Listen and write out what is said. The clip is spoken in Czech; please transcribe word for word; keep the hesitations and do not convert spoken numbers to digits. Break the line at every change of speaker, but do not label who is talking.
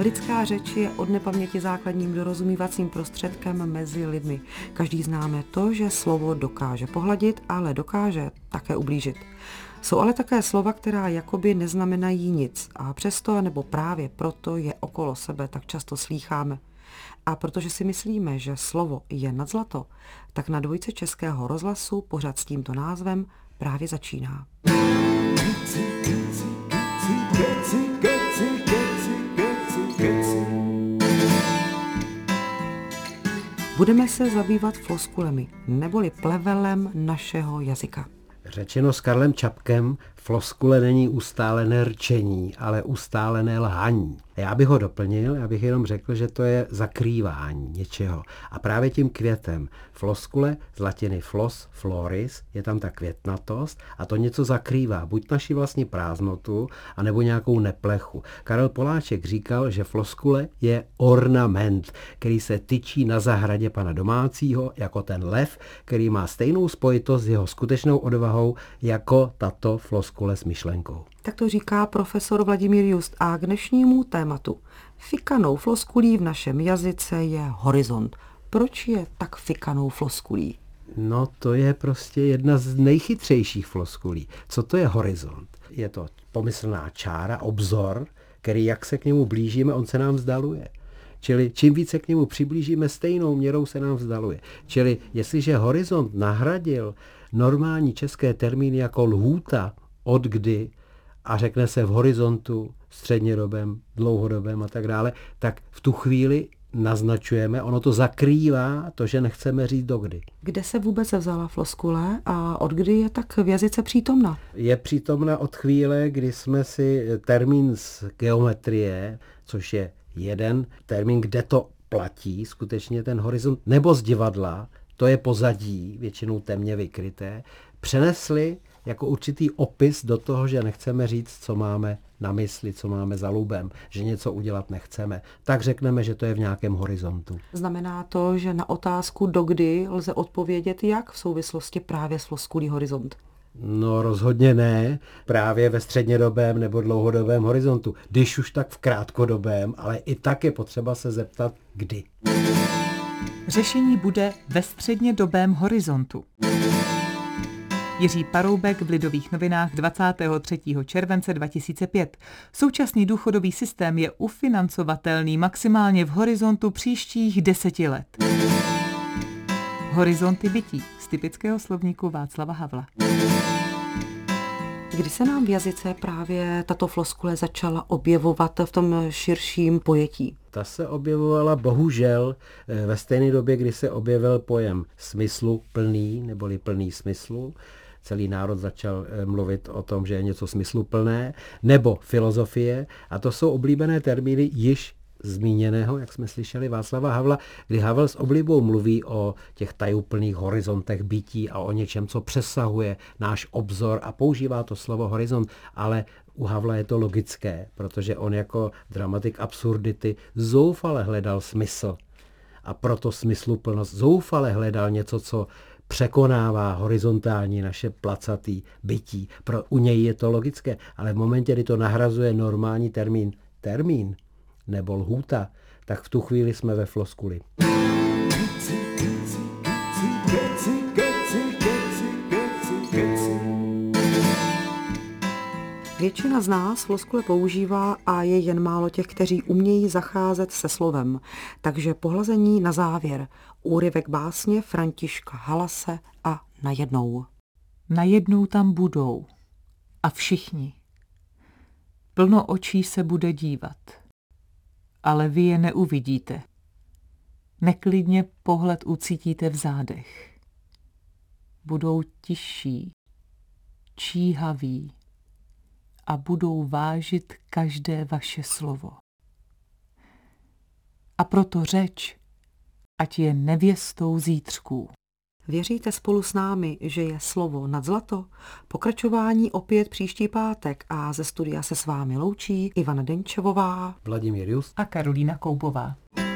Lidská řeč je od nepaměti základním dorozumívacím prostředkem mezi lidmi. Každý známe to, že slovo dokáže pohladit, ale dokáže také ublížit. Jsou ale také slova, která jakoby neznamenají nic a přesto nebo právě proto je okolo sebe tak často slýcháme. A protože si myslíme, že slovo je nad zlato, tak na dvojce Českého rozhlasu pořad s tímto názvem právě začíná. Budeme se zabývat floskulemi, neboli plevelem našeho jazyka.
Řečeno s Karlem Čapkem, floskule není ustálené rčení, ale ustálené lhaní. Já bych ho doplnil, já bych jenom řekl, že to je zakrývání něčeho. A právě tím květem. Floskule z latiny flos, floris, je tam ta květnatost a to něco zakrývá. Buď naši vlastní prázdnotu, anebo nějakou neplechu. Karel Poláček říkal, že floskule je ornament, který se tyčí na zahradě pana domácího, jako ten lev, který má stejnou spojitost s jeho skutečnou odvahou, jako tato floskule s myšlenkou.
Tak to říká profesor Vladimír Just a k dnešnímu tématu. Fikanou floskulí v našem jazyce je horizont. Proč je tak fikanou floskulí?
No to je prostě jedna z nejchytřejších floskulí. Co to je horizont? Je to pomyslná čára, obzor, který jak se k němu blížíme, on se nám vzdaluje. Čili čím více k němu přiblížíme, stejnou měrou se nám vzdaluje. Čili jestliže horizont nahradil normální české termíny jako lhůta, od kdy, a řekne se v horizontu, střednědobém, dlouhodobém a tak dále, tak v tu chvíli naznačujeme, ono to zakrývá to, že nechceme říct dokdy.
Kde se vůbec vzala floskule a od kdy je tak v jazyce přítomna?
Je přítomna od chvíle, kdy jsme si termín z geometrie, což je jeden termín, kde to platí skutečně ten horizont, nebo z divadla, to je pozadí, většinou temně vykryté, přenesli jako určitý opis do toho, že nechceme říct, co máme na mysli, co máme za lubem, že něco udělat nechceme. Tak řekneme, že to je v nějakém horizontu.
Znamená to, že na otázku dokdy lze odpovědět jak v souvislosti právě s floskulí horizont?
No rozhodně ne, právě ve střednědobém nebo dlouhodobém horizontu. Když už tak v krátkodobém, ale i tak je potřeba se zeptat, kdy.
Řešení bude ve střednědobém horizontu. Jiří Paroubek v Lidových novinách dvacátého třetího července dva tisíce pět. Současný důchodový systém je ufinancovatelný maximálně v horizontu příštích deseti let. Horizonty bytí z typického slovníku Václava Havla.
Kdy se nám v jazyce právě tato floskule začala objevovat v tom širším pojetí?
Ta se objevovala bohužel ve stejné době, kdy se objevil pojem smyslu plný, neboli plný smyslu. Celý národ začal mluvit o tom, že je něco smysluplné, nebo filozofie. A to jsou oblíbené termíny již zmíněného, jak jsme slyšeli, Václava Havla, kdy Havel s oblibou mluví o těch tajuplných horizontech bytí a o něčem, co přesahuje náš obzor a používá to slovo horizont, ale u Havla je to logické, protože on jako dramatik absurdity zoufale hledal smysl a proto smysluplnost zoufale hledal něco, co překonává horizontální naše placatý bytí. Pro, u něj je to logické, ale v momentě, kdy to nahrazuje normální termín, termín nebo lhůta, tak v tu chvíli jsme ve floskuli.
Většina z nás floskule používá a je jen málo těch, kteří umějí zacházet se slovem. Takže pohlazení na závěr. Úryvek básně Františka Halase a Najednou.
Najednou tam budou. A všichni. Plno očí se bude dívat. Ale vy je neuvidíte. Neklidně pohled ucítíte v zádech. Budou tiší, číhaví a budou vážit každé vaše slovo. A proto řeč, ať je nevěstou zítřků.
Věříte spolu s námi, že je slovo nad zlato? Pokračování opět příští pátek a ze studia se s vámi loučí Ivana Denčevová,
Vladimír Just
a Karolína Koubová.